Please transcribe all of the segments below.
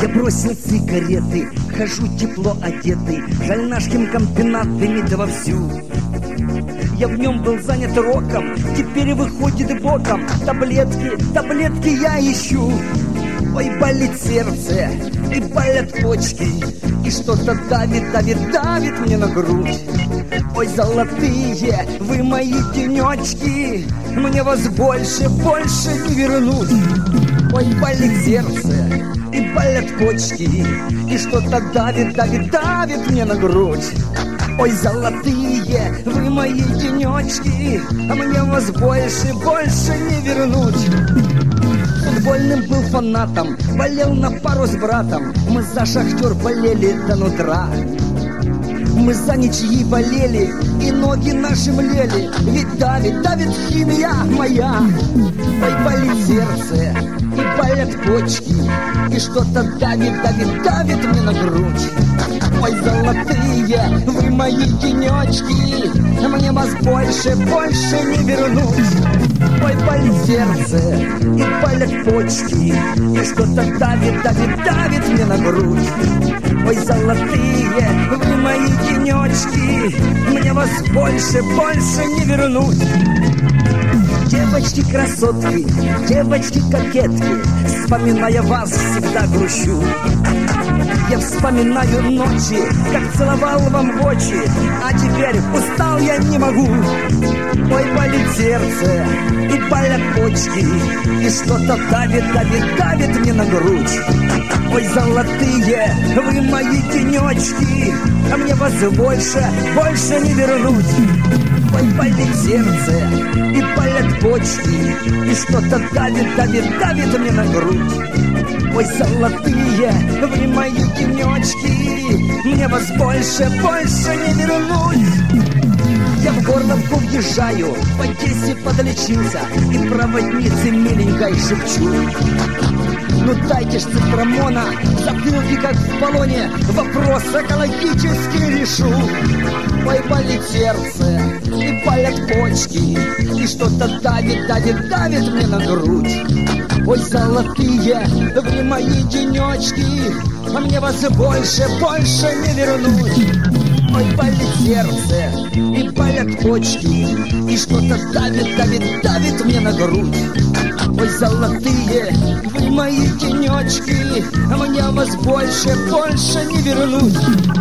Я бросил сигареты, хожу тепло одетый, жаль нашим комбинатами да вовсю. Я в нем был занят роком, теперь выходит боком. Таблетки я ищу. Ой, болит сердце, и болят почки, и что-то давит мне на грудь. Ой, золотые вы мои денечки, мне вас больше не вернуть. Ой, болит сердце, и болят почки, и что-то давит мне на грудь. Ой, золотые вы мои денечки, а мне вас больше не вернуть. Футбольным был фанатом, болел на пару с братом. Мы за «Шахтер» болели до нутра. Мы за ничьи болели, и ноги наши млели. Ведь давит химия моя. Ой, болит сердце, и болят почки, и что-то давит мне на грудь. Ой, золотые вы мои денечки, мне вас больше не вернуть. Ой, болит сердце, и болят почки, и что-то давит мне на грудь. Ой, золотые вы мои денечки, мне вас больше не вернуть. Девочки-красотки, девочки-кокетки, вспоминая вас, всегда грущу. Я вспоминаю ночи, как целовал вам в очи, а теперь устал я не могу. Ой, болит сердце, и болят почки, и что-то давит мне на грудь. Ой, золотые вы мои денечки, а мне вас больше не вернуть. Ой, болит сердце, и болят почки, и что-то давит мне на грудь. Ой, золотые вы мои денечки, мне вас больше не вернуть. Я в Горловку въезжаю, в Одессе подлечился, и проводнице миленькой шепчу: ну дайте ж цитрамона, затылки как в баллоне, вопрос экологически решу. Ой, болит сердце, и болят почки, и что-то давит мне на грудь. Ой, золотые вы мои денечки, а мне вас больше не вернуть. Ой, болит сердце, и болят почки, и что-то давит мне на грудь. Ой, золотые вы мои денечки, а мне вас больше не вернуть.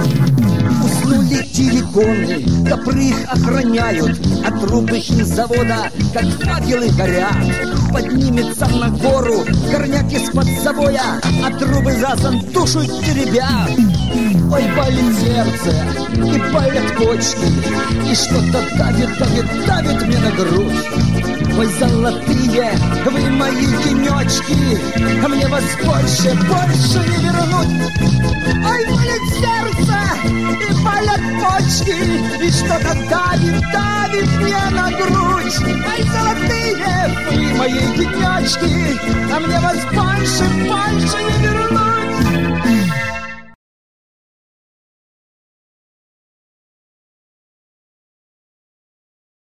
Уснули терриконы, копры их охраняют, а трубы химзавода, как факелы, горят. Поднимется на гору горняк из-под забоя, а трубы зазом душу теребят. Ой, болит сердце, и болят почки, и что-то давит мне на грудь. Ой, золотые вы мои денечки, а мне вас больше не вернуть. Ой, болит сердце, и болят почки, и что-то давит мне на грудь. Ой, золотые вы мои денечки, а мне вас больше не вернуть.